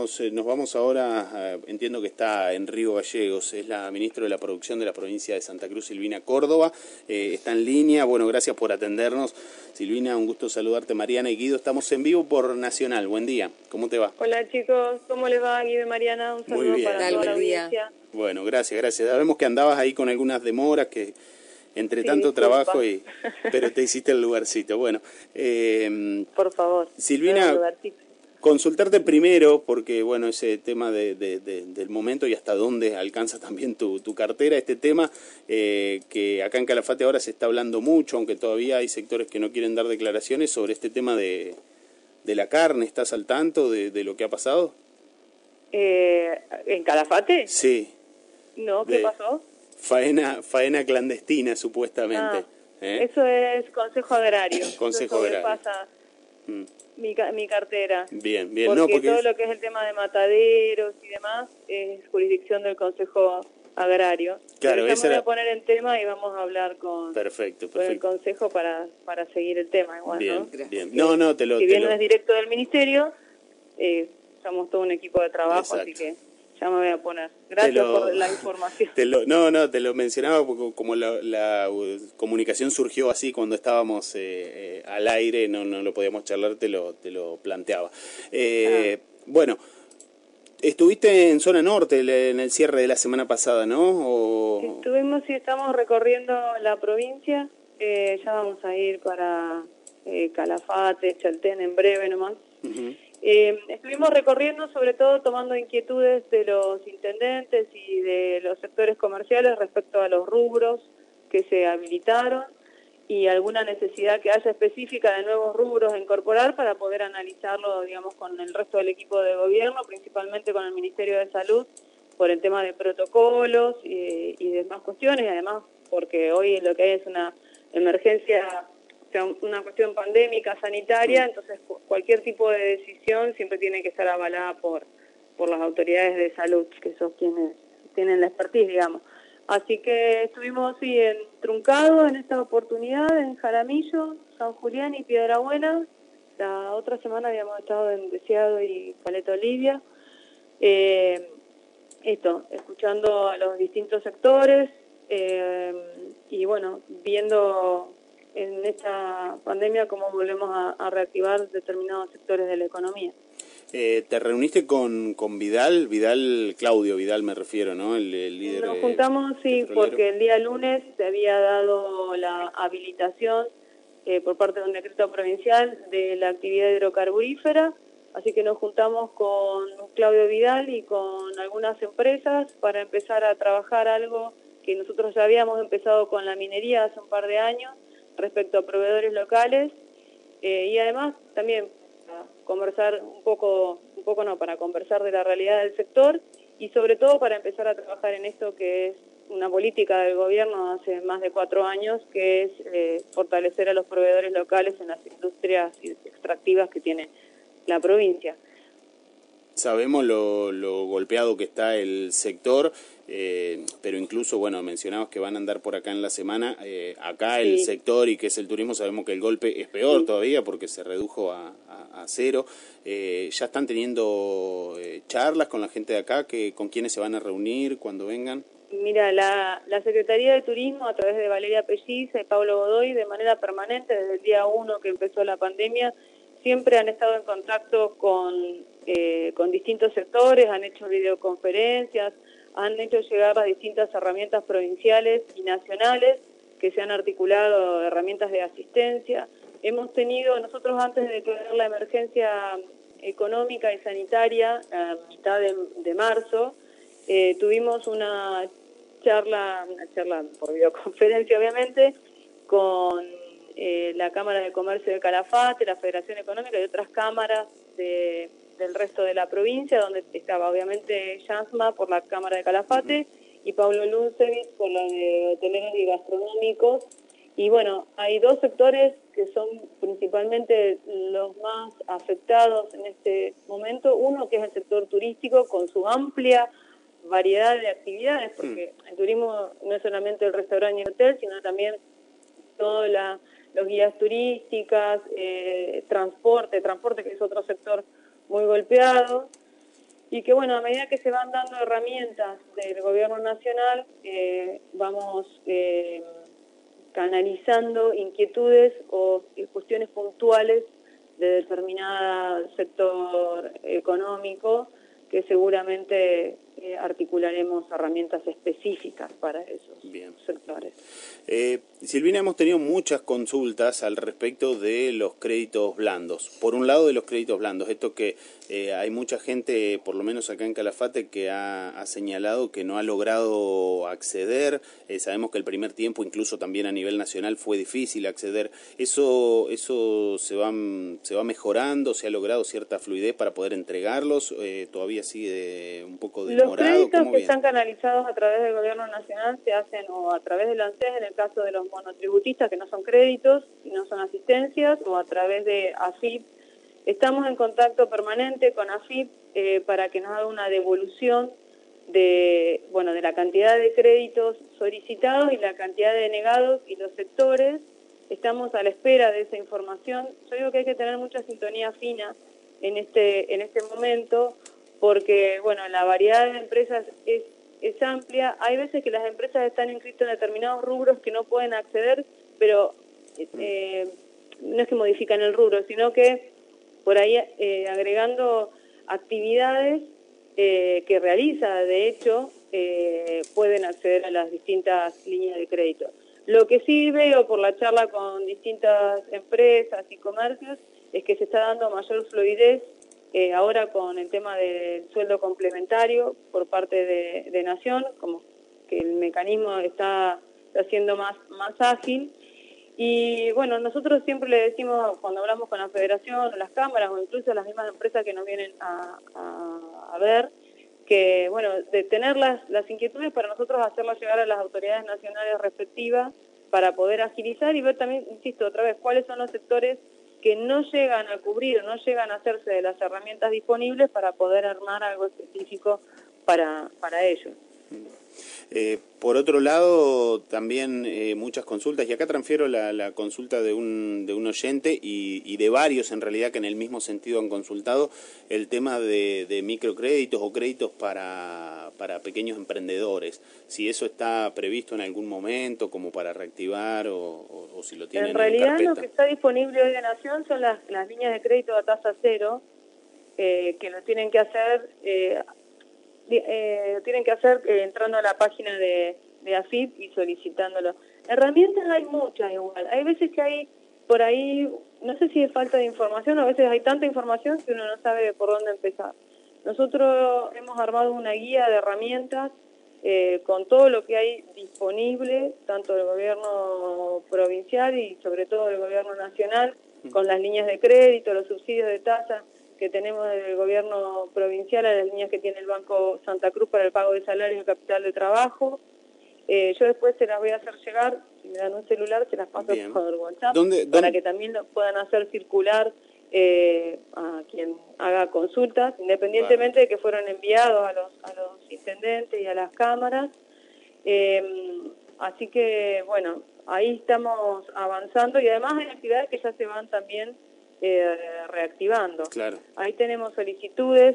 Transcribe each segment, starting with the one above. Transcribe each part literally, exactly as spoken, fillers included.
nos, nos vamos ahora, eh, entiendo que está en Río Gallegos, es la ministra de la Producción de la provincia de Santa Cruz, Silvina Córdoba, eh, está en línea. Bueno, gracias por atendernos. Silvina, un gusto saludarte. Mariana y Guido, estamos en vivo por Nacional. Buen día, ¿cómo te va? Hola chicos, ¿cómo les va? Guido y Mariana, un saludo Muy bien. para toda la audiencia. Bueno, gracias, gracias. Sabemos que andabas ahí con algunas demoras, que entre sí, tanto disculpa. trabajo, y pero te hiciste el lugarcito. Bueno, eh, por favor, Silvina, consultarte primero, porque bueno, ese tema de, de, de, del momento y hasta dónde alcanza también tu, tu cartera, este tema eh, que acá en Calafate ahora se está hablando mucho, aunque todavía hay sectores que no quieren dar declaraciones sobre este tema de, de la carne. ¿Estás al tanto de, de lo que ha pasado? Eh, ¿En Calafate? Sí. No, ¿qué de pasó? Faena, faena clandestina, supuestamente. Ah, ¿eh? Eso es Consejo Agrario. Consejo eso Agrario. Pasa Mm. mi, mi cartera. Bien, bien. Porque, no, porque todo es... lo que es el tema de mataderos y demás es jurisdicción del Consejo Agrario. Claro, Pero ya me voy era... a poner en tema y vamos a hablar con, perfecto, perfecto. con el Consejo para, para seguir el tema. Igual, bien, ¿no? bien. No, no, te lo... Si bien te lo... no es directo del Ministerio, eh, somos todo un equipo de trabajo, exacto. Así que ya me voy a poner. Gracias lo, por la información. Te lo, no, no, te lo mencionaba porque como la, la uh, comunicación surgió así cuando estábamos eh, eh, al aire, no, no lo podíamos charlar, te lo, te lo planteaba. Eh, ah. Bueno, estuviste en zona norte en el cierre de la semana pasada, ¿no? O... Estuvimos y estamos recorriendo la provincia, eh, ya vamos a ir para eh, Calafate, Chaltén en breve nomás. Uh-huh. Eh, estuvimos recorriendo, sobre todo tomando inquietudes de los intendentes y de los sectores comerciales respecto a los rubros que se habilitaron y alguna necesidad que haya específica de nuevos rubros a incorporar para poder analizarlo, digamos, con el resto del equipo de gobierno, principalmente con el Ministerio de Salud, por el tema de protocolos y, y demás cuestiones, y además porque hoy lo que hay es una emergencia, o sea, una cuestión pandémica, sanitaria, entonces cualquier tipo de decisión siempre tiene que estar avalada por, por las autoridades de salud, que son quienes tienen la expertise, digamos. Así que estuvimos sí, en Truncado en esta oportunidad, en Jaramillo, San Julián y Piedrabuena. La otra semana habíamos estado en Deseado y Caleta Olivia. Eh, esto, escuchando a los distintos sectores eh, y bueno, viendo en esta pandemia cómo volvemos a, a reactivar determinados sectores de la economía. Eh, ¿Te reuniste con, con Vidal? Vidal, Claudio Vidal me refiero, ¿no? El, el líder. Nos juntamos, sí, petrolero. Porque el día lunes se había dado la habilitación eh, por parte de un decreto provincial de la actividad hidrocarburífera, así que nos juntamos con Claudio Vidal y con algunas empresas para empezar a trabajar algo que nosotros ya habíamos empezado con la minería hace un par de años respecto a proveedores locales eh, y además también conversar un poco, un poco no, para conversar de la realidad del sector y sobre todo para empezar a trabajar en esto que es una política del gobierno hace más de cuatro años, que es eh, fortalecer a los proveedores locales en las industrias extractivas que tiene la provincia. Sabemos lo, lo golpeado que está el sector, eh, pero incluso, bueno, mencionabas que van a andar por acá en la semana. Eh, acá sí. El sector y que es el turismo, sabemos que el golpe es peor sí. todavía porque se redujo a, a, a cero. Eh, ¿Ya están teniendo eh, charlas con la gente de acá? Que, ¿Con quiénes se van a reunir cuando vengan? Mira, la, la Secretaría de Turismo, a través de Valeria Pelliza y Pablo Godoy, de manera permanente, desde el día uno que empezó la pandemia, siempre han estado en contacto con, eh, con distintos sectores, han hecho videoconferencias, han hecho llegar las distintas herramientas provinciales y nacionales que se han articulado, herramientas de asistencia. Hemos tenido, nosotros antes de declarar la emergencia económica y sanitaria, a mitad de, de marzo, eh, tuvimos una charla, una charla por videoconferencia obviamente, con eh, la Cámara de Comercio de Calafate, la Federación Económica y otras cámaras de, del resto de la provincia, donde estaba obviamente Yansma por la Cámara de Calafate y Pablo Luncevich por la de hoteleros y gastronómicos. Y bueno, hay dos sectores que son principalmente los más afectados en este momento. Uno que es el sector turístico con su amplia variedad de actividades, porque el turismo no es solamente el restaurante y el hotel, sino también todos los guías turísticas, eh, transporte, transporte que es otro sector muy golpeado. y que bueno, a medida que se van dando herramientas del gobierno nacional, eh, vamos eh, canalizando inquietudes o cuestiones puntuales de determinado sector económico, que seguramente eh, articularemos herramientas específicas para esos Bien. sectores. Eh, Silvina, hemos tenido muchas consultas al respecto de los créditos blandos. Por un lado, de los créditos blandos, esto que eh, hay mucha gente, por lo menos acá en Calafate, que ha, ha señalado que no ha logrado acceder. Eh, sabemos que el primer tiempo, incluso también a nivel nacional, fue difícil acceder. ¿Eso eso se va, se va mejorando? ¿Se ha logrado cierta fluidez para poder entregarlos? Eh, ¿Todavía sigue un poco demorado? Los créditos que viene? están canalizados a través del gobierno nacional se hacen o a través del ANSES, en el caso de los monotributistas, que no son créditos, sino son asistencias, o a través de AFIP. Estamos en contacto permanente con AFIP eh, para que nos haga una devolución de, bueno, de la cantidad de créditos solicitados y la cantidad de denegados y los sectores. Estamos a la espera de esa información. Yo digo que hay que tener mucha sintonía fina en este, en este momento, porque bueno, la variedad de empresas es, es amplia. Hay veces que las empresas están inscritas en determinados rubros que no pueden acceder, pero eh, no es que modifican el rubro, sino que por ahí eh, agregando actividades eh, que realiza, de hecho, eh, pueden acceder a las distintas líneas de crédito. Lo que sí veo por la charla con distintas empresas y comercios es que se está dando mayor fluidez eh, ahora con el tema del sueldo complementario por parte de, de Nación, como que el mecanismo está, está siendo más, más ágil. Y bueno, nosotros siempre le decimos, cuando hablamos con la federación, o las cámaras, o incluso las mismas empresas que nos vienen a, a, a ver, que bueno, de tener las, las inquietudes para nosotros hacerlas llegar a las autoridades nacionales respectivas para poder agilizar y ver también, insisto, otra vez, cuáles son los sectores que no llegan a cubrir, no llegan a hacerse de las herramientas disponibles para poder armar algo específico para, para ellos. Eh, por otro lado, también eh, muchas consultas, y acá transfiero la, la consulta de un, de un oyente y, y de varios en realidad que en el mismo sentido han consultado el tema de, de microcréditos o créditos para, para pequeños emprendedores. Si eso está previsto en algún momento como para reactivar o, o, o si lo tienen en carpeta. En realidad en lo que está disponible hoy de Nación son las, las líneas de crédito a tasa cero, eh, que lo tienen que hacer... Eh, Eh, tienen que hacer eh, entrando a la página de, de AFIP y solicitándolo. Herramientas hay muchas igual. Hay veces que hay por ahí, no sé si es falta de información, a veces hay tanta información que uno no sabe por dónde empezar. Nosotros hemos armado una guía de herramientas eh, con todo lo que hay disponible, tanto del gobierno provincial y sobre todo del gobierno nacional, con las líneas de crédito, los subsidios de tasa que tenemos del gobierno provincial, a las líneas que tiene el Banco Santa Cruz para el pago de salario y capital de trabajo. Eh, yo después se las voy a hacer llegar, si me dan un celular, se las paso Bien. por WhatsApp, ¿Dónde, dónde? para que también lo puedan hacer circular eh, a quien haga consultas, independientemente vale. de que fueron enviados a los, a los intendentes y a las cámaras. Eh, así que, bueno, ahí estamos avanzando y además hay actividades que ya se van también Eh, reactivando. Claro. Ahí tenemos solicitudes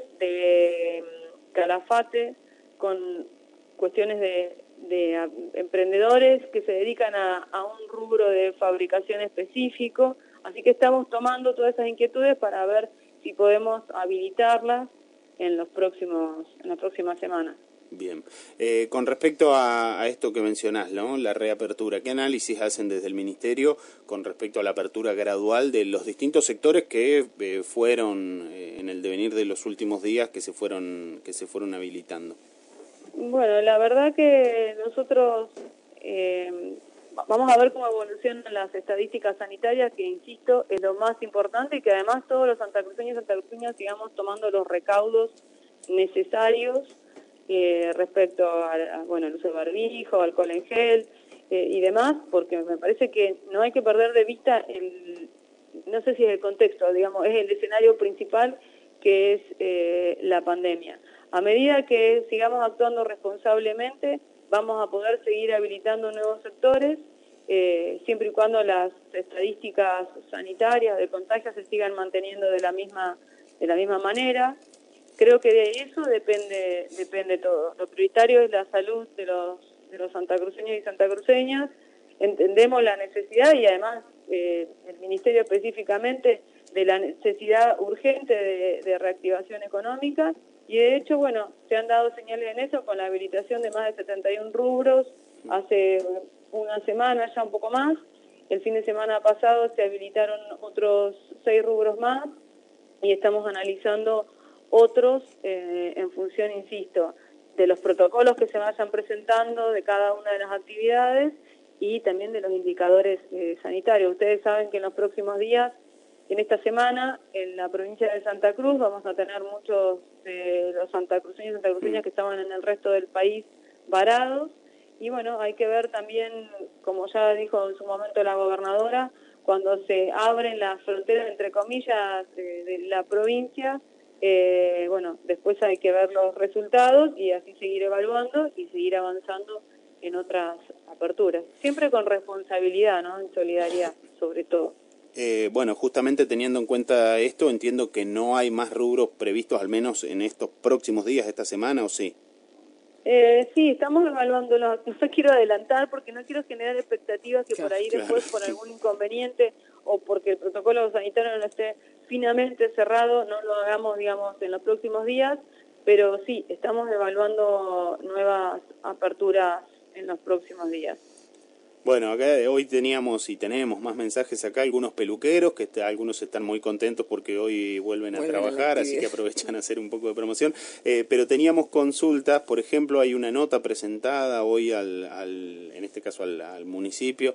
de Calafate con cuestiones de, de a, emprendedores que se dedican a, a un rubro de fabricación específico, así que estamos tomando todas esas inquietudes para ver si podemos habilitarlas en los próximos en las próximas semanas. Bien. Eh, con respecto a, a esto que mencionás, ¿no? La reapertura, ¿qué análisis hacen desde el Ministerio con respecto a la apertura gradual de los distintos sectores que eh, fueron eh, en el devenir de los últimos días que se fueron que se fueron habilitando? Bueno, la verdad que nosotros eh, vamos a ver cómo evolucionan las estadísticas sanitarias, que insisto, es lo más importante y que además todos los santacruceños y santacruceñas sigamos tomando los recaudos necesarios Eh, respecto a, a, bueno, el uso de barbijo, alcohol en gel eh, y demás, porque me parece que no hay que perder de vista el, no sé si es el contexto, digamos, es el escenario principal que es eh, la pandemia. A medida que sigamos actuando responsablemente, vamos a poder seguir habilitando nuevos sectores, eh, siempre y cuando las estadísticas sanitarias de contagio se sigan manteniendo de la misma, de la misma manera. creo que de eso depende depende todo. Lo prioritario es la salud de los, de los santacruceños y santacruceñas. Entendemos la necesidad y además eh, el Ministerio específicamente de la necesidad urgente de, de reactivación económica, y de hecho, bueno, se han dado señales en eso con la habilitación de más de setenta y un rubros hace una semana, ya un poco más. El fin de semana pasado se habilitaron otros seis rubros más y estamos analizando otros eh, en función, insisto, de los protocolos que se vayan presentando de cada una de las actividades y también de los indicadores eh, sanitarios. Ustedes saben que en los próximos días, en esta semana, en la provincia de Santa Cruz, vamos a tener muchos de los santacruceños y santacruceñas que estaban en el resto del país varados. Y bueno, hay que ver también, como ya dijo en su momento la gobernadora, cuando se abren las fronteras, entre comillas, de, de la provincia, eh, bueno, después hay que ver los resultados y así seguir evaluando y seguir avanzando en otras aperturas. Siempre con responsabilidad, ¿no? En solidaridad, sobre todo. Eh, bueno, justamente teniendo en cuenta esto, entiendo que no hay más rubros previstos, al menos en estos próximos días, esta semana, ¿o sí? Eh, sí, estamos evaluándolo. No quiero adelantar porque no quiero generar expectativas que por ahí Claro. después, por algún inconveniente o porque el protocolo sanitario no esté finamente cerrado, no lo hagamos, digamos, en los próximos días. Pero sí, estamos evaluando nuevas aperturas en los próximos días. Bueno, acá hoy teníamos y tenemos más mensajes acá, algunos peluqueros, que está, algunos están muy contentos porque hoy vuelven a vuelven trabajar, a así que aprovechan a hacer un poco de promoción, eh, pero teníamos consultas, por ejemplo, hay una nota presentada hoy, al, al en este caso al, al municipio,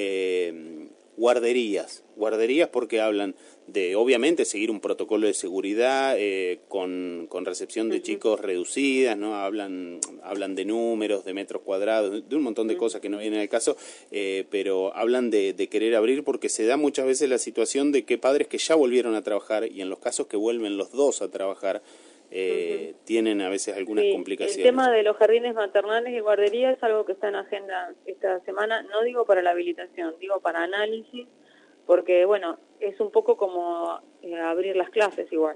eh, guarderías, guarderías porque hablan de, obviamente, seguir un protocolo de seguridad eh, con, con recepción de uh-huh. chicos reducidas, ¿no? Hablan, hablan de números, de metros cuadrados, de un montón de uh-huh. cosas que no vienen al caso, eh, pero hablan de, de querer abrir porque se da muchas veces la situación de que padres que ya volvieron a trabajar y en los casos que vuelven los dos a trabajar, eh, uh-huh. tienen a veces algunas sí, complicaciones. El tema de los jardines maternales y guarderías es algo que está en agenda esta semana, no digo para la habilitación, digo para análisis, porque bueno, es un poco como eh, abrir las clases igual.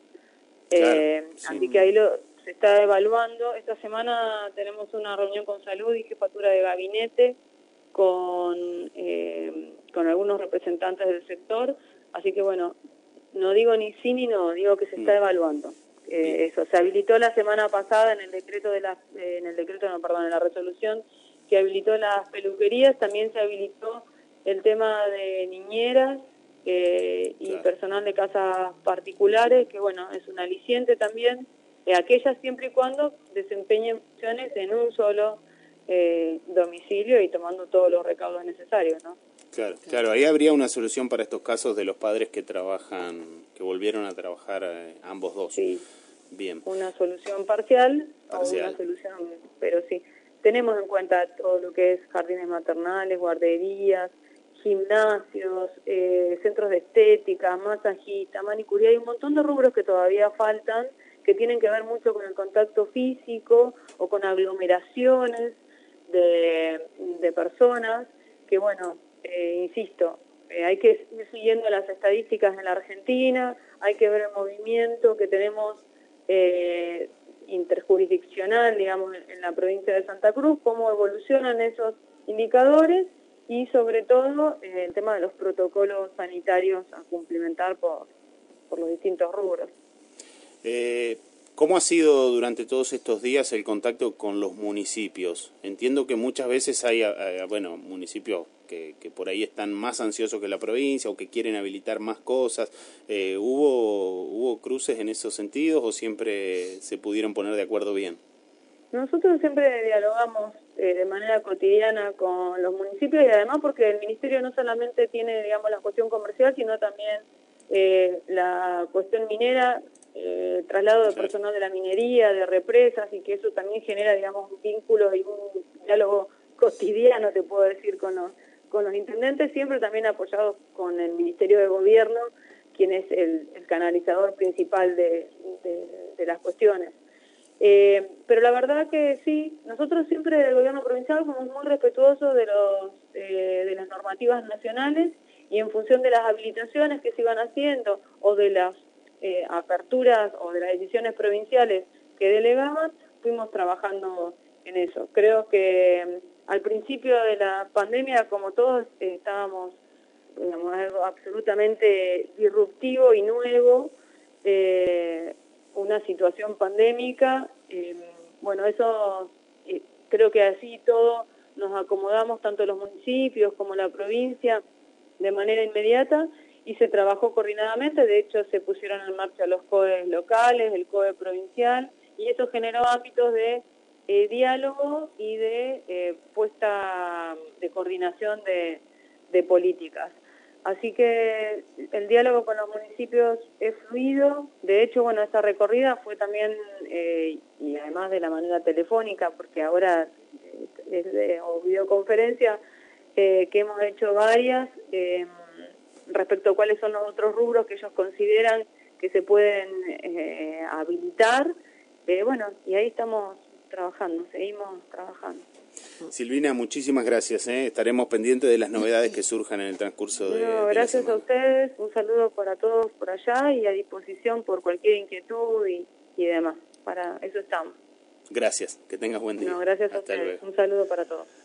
Claro, eh, sí. Así que ahí lo, se está evaluando. Esta semana tenemos una reunión con salud y jefatura de gabinete con, eh, con algunos representantes del sector, así que bueno, no digo ni sí ni no, digo que se está evaluando. Eh, eso se habilitó la semana pasada en el decreto de las eh, en el decreto no perdón en la resolución que habilitó las peluquerías. También se habilitó el tema de niñeras eh, y claro. personal de casas particulares, que bueno, es un aliciente también, eh, aquellas siempre y cuando desempeñen funciones en un solo eh, domicilio y tomando todos los recaudos necesarios, ¿no? Claro, claro, ahí habría una solución para estos casos de los padres que trabajan, que volvieron a trabajar eh, ambos dos. Sí. Bien. Una solución parcial, parcial o una solución, pero sí. Tenemos en cuenta todo lo que es jardines maternales, guarderías, gimnasios, eh, centros de estética, masajista, manicuría. Hay un montón de rubros que todavía faltan, que tienen que ver mucho con el contacto físico o con aglomeraciones de, de personas, que bueno, eh, insisto, eh, hay que ir siguiendo las estadísticas en la Argentina, hay que ver el movimiento que tenemos eh, interjurisdiccional, digamos, en, en la provincia de Santa Cruz, cómo evolucionan esos indicadores y sobre todo eh, el tema de los protocolos sanitarios a cumplimentar por, por los distintos rubros. Eh, ¿Cómo ha sido durante todos estos días el contacto con los municipios? Entiendo que muchas veces hay, eh, bueno, municipios que, que por ahí están más ansiosos que la provincia o que quieren habilitar más cosas. Eh, ¿hubo, ¿Hubo cruces en esos sentidos o siempre se pudieron poner de acuerdo bien? Nosotros siempre dialogamos eh, de manera cotidiana con los municipios y además porque el ministerio no solamente tiene, digamos, la cuestión comercial, sino también eh, la cuestión minera, eh, traslado de personal de la minería, de represas, y que eso también genera, digamos, un vínculo y un diálogo cotidiano, te puedo decir, con los, con los intendentes, siempre también apoyados con el Ministerio de Gobierno, quien es el, el canalizador principal de, de, de las cuestiones. Eh, pero la verdad que sí, nosotros siempre del gobierno provincial somos muy respetuosos de, los, eh, de las normativas nacionales y en función de las habilitaciones que se iban haciendo o de las eh, aperturas o de las decisiones provinciales que delegaban, fuimos trabajando en eso. Creo que eh, al principio de la pandemia, como todos, eh, estábamos, digamos, algo absolutamente disruptivo y nuevo, eh, una situación pandémica. Eh, bueno, eso eh, creo que así todo nos acomodamos, tanto los municipios como la provincia, de manera inmediata, y se trabajó coordinadamente. De hecho, se pusieron en marcha los C O E locales, el C O E provincial, y eso generó ámbitos de eh, diálogo y de eh, puesta de coordinación de, de políticas. Así que el diálogo con los municipios es fluido. De hecho, bueno, esta recorrida fue también, eh, y además de la manera telefónica, porque ahora eh, es de, o videoconferencia, eh, que hemos hecho varias, eh, respecto a cuáles son los otros rubros que ellos consideran que se pueden eh, habilitar. Eh, bueno, y ahí estamos trabajando, seguimos trabajando. Silvina, muchísimas gracias, ¿eh? Estaremos pendientes de las novedades que surjan en el transcurso de, no, de gracias la semana. a ustedes, un saludo para todos por allá y a disposición por cualquier inquietud y, y demás. Para eso estamos. Gracias, que tengas buen día. No, gracias a Hasta ustedes, luego. un saludo para todos.